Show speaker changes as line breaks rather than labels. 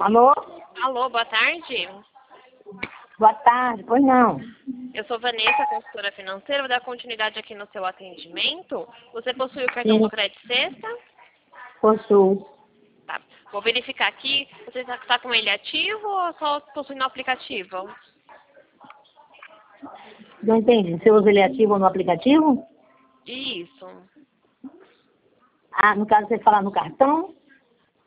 Alô?
Alô, boa tarde.
Boa tarde, pois não.
Eu sou Vanessa, consultora financeira. Vou dar continuidade aqui no seu atendimento. Você possui o cartão
Sim,
do Crédito Sexta?
possuo.
Tá. Vou verificar aqui. Você está com ele ativo ou só possui no aplicativo?
Não entendi. Você usa ele ativo no aplicativo?
Isso.
Ah, no caso você fala no cartão?